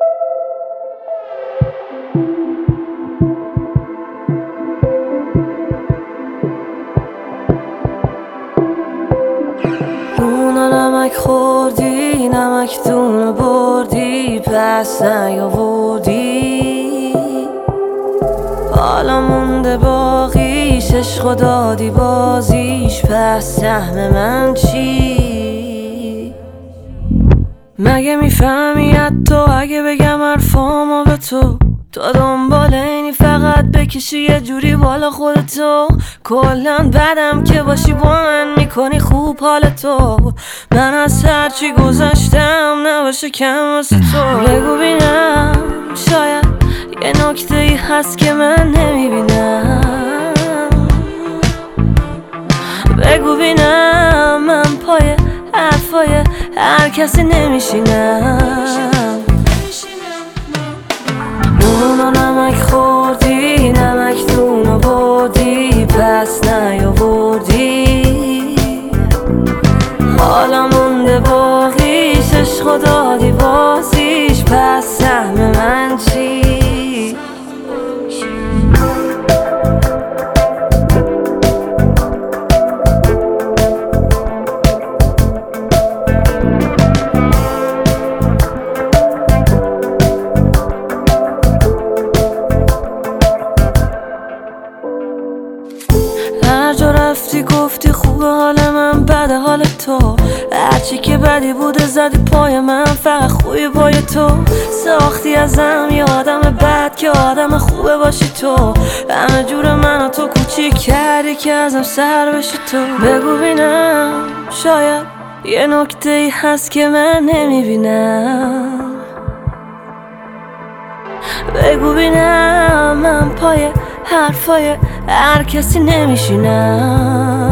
نمک خوردی نمک دونه بردی پس نیاوردی، حالا مونده باقیش عشق دادی بازیش، پس سهم من چی؟ مگه میفهمی حتی اگه بگم حرفامو به تو دنبال اینی فقط بکشی یه جوری بالا خودتو؟ کلن بدم که باشی با من میکنی خوب حالتو، من از هرچی گذشتم نباشه کم واسه تو. بگو بینم شاید یه نکته ای هست که من نمیبینم، بگو بینم من پای حرفای هر کسی نمیشینم. اونو نمک خوردی نمک دونو بردی پس نیاوردی، حالا مونده باقیش عشق دادی بازیش، پس سهم من چی؟ هر جا رفتی گفتی خوبه حال من بده حال تو، هرچی که بدی بوده زدی پای من، فقط خوبی پای تو. ساختی ازم یه آدم بد که آدم خوبه باشی تو، همه جور منو تو کوچیک کردی که ازم سر بشی تو. بگو بینم شاید یه نکته ای هست که من نمیبینم، بگو بینم من پای حرفای هر کسی نمیشینم.